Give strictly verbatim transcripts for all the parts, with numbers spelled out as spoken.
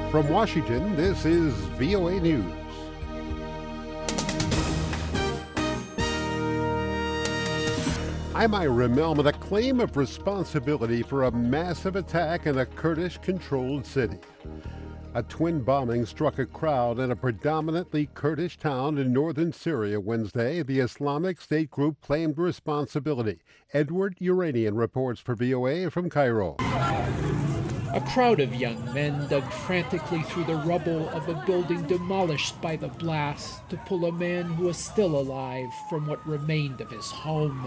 From Washington, this is V O A News. I'm Ira Melman. A claim of responsibility for a massive attack in a Kurdish-controlled city. A twin bombing struck a crowd in a predominantly Kurdish town in northern Syria Wednesday. The Islamic State group claimed responsibility. Edward Uranian reports for V O A from Cairo. A crowd of young men dug frantically through the rubble of a building demolished by the blast to pull a man who was still alive from what remained of his home.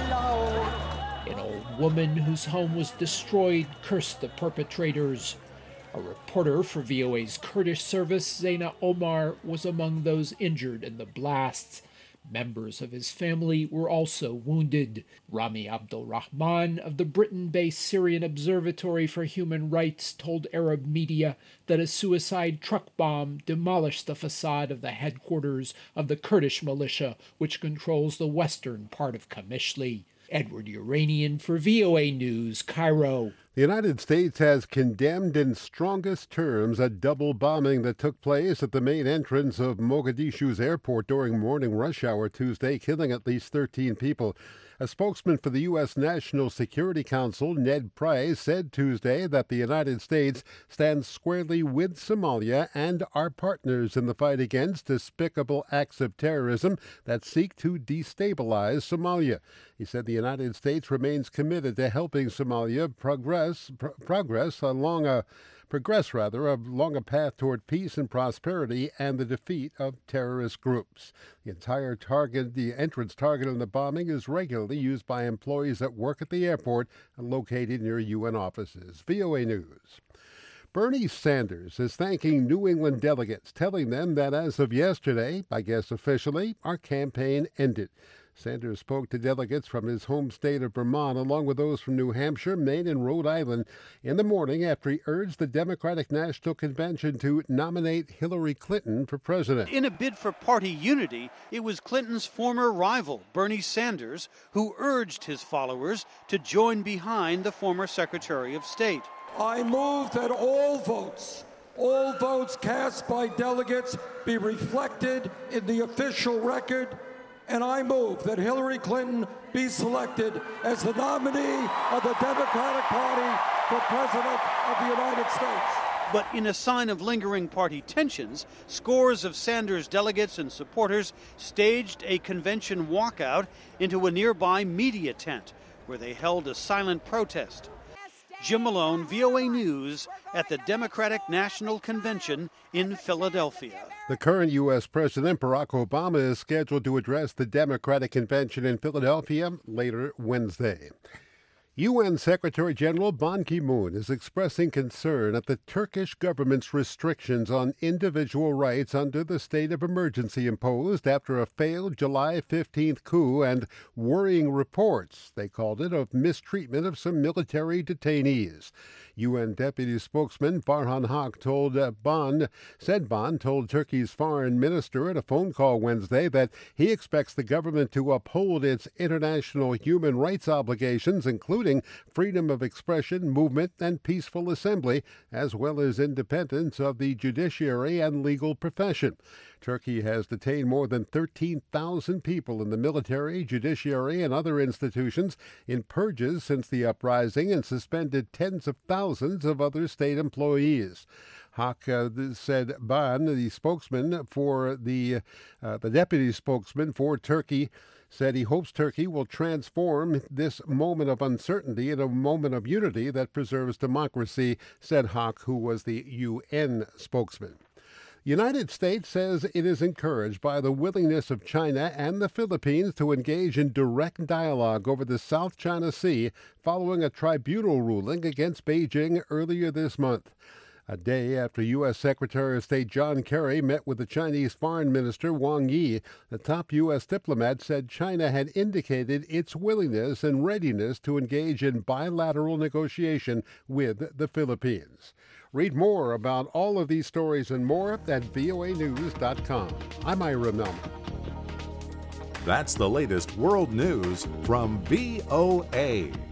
An old woman whose home was destroyed cursed the perpetrators. A reporter for V O A's Kurdish service, Zaina Omar, was among those injured in the blasts. Members of his family were also wounded. Rami Abdulrahman of the Britain-based Syrian Observatory for Human Rights told Arab media that a suicide truck bomb demolished the facade of the headquarters of the Kurdish militia, which controls the western part of Qamishli. Edward Uranian for V O A News, Cairo. The United States has condemned in strongest terms a double bombing that took place at the main entrance of Mogadishu's airport during morning rush hour Tuesday, killing at least thirteen people. A spokesman for the U S National Security Council, Ned Price, said Tuesday that the United States stands squarely with Somalia and our partners in the fight against despicable acts of terrorism that seek to destabilize Somalia. He said the United States remains committed to helping Somalia progress pr- progress along a progress rather along a path toward peace and prosperity and the defeat of terrorist groups. The entire target, the entrance target in the bombing, is regularly used by employees that work at the airport located near U N offices. V O A News. Bernie Sanders is thanking New England delegates, telling them that as of yesterday, I guess officially, our campaign ended. Sanders spoke to delegates from his home state of Vermont, along with those from New Hampshire, Maine, and Rhode Island, in the morning after he urged the Democratic National Convention to nominate Hillary Clinton for president. In a bid for party unity, it was Clinton's former rival, Bernie Sanders, who urged his followers to join behind the former Secretary of State. I move that all votes, all votes cast by delegates be reflected in the official record. And I move that Hillary Clinton be selected as the nominee of the Democratic Party for President of the United States. But in a sign of lingering party tensions, scores of Sanders delegates and supporters staged a convention walkout into a nearby media tent where they held a silent protest. Jim Malone, V O A News, at the Democratic National Convention in Philadelphia. The current U S President, Barack Obama, is scheduled to address the Democratic Convention in Philadelphia later Wednesday. U N Secretary General Ban Ki-moon is expressing concern at the Turkish government's restrictions on individual rights under the state of emergency imposed after a failed July fifteenth coup and worrying reports, they called it, of mistreatment of some military detainees. U N Deputy Spokesman Farhan Haq told uh, Ban, said Ban told Turkey's foreign minister at a phone call Wednesday that he expects the government to uphold its international human rights obligations, including freedom of expression, movement, and peaceful assembly, as well as independence of the judiciary and legal profession. Turkey has detained more than thirteen thousand people in the military, judiciary, and other institutions in purges since the uprising and suspended tens of thousands of other state employees. Haq uh, said Ban, the spokesman for the uh, the deputy spokesman for Turkey, said he hopes Turkey will transform this moment of uncertainty into a moment of unity that preserves democracy, said Haq, who was the U N spokesman. The United States says it is encouraged by the willingness of China and the Philippines to engage in direct dialogue over the South China Sea following a tribunal ruling against Beijing earlier this month. A day after U S. Secretary of State John Kerry met with the Chinese Foreign Minister Wang Yi, the top U S diplomat said China had indicated its willingness and readiness to engage in bilateral negotiation with the Philippines. Read more about all of these stories and more at V O A news dot com. I'm Ira Melman. That's the latest world news from V O A.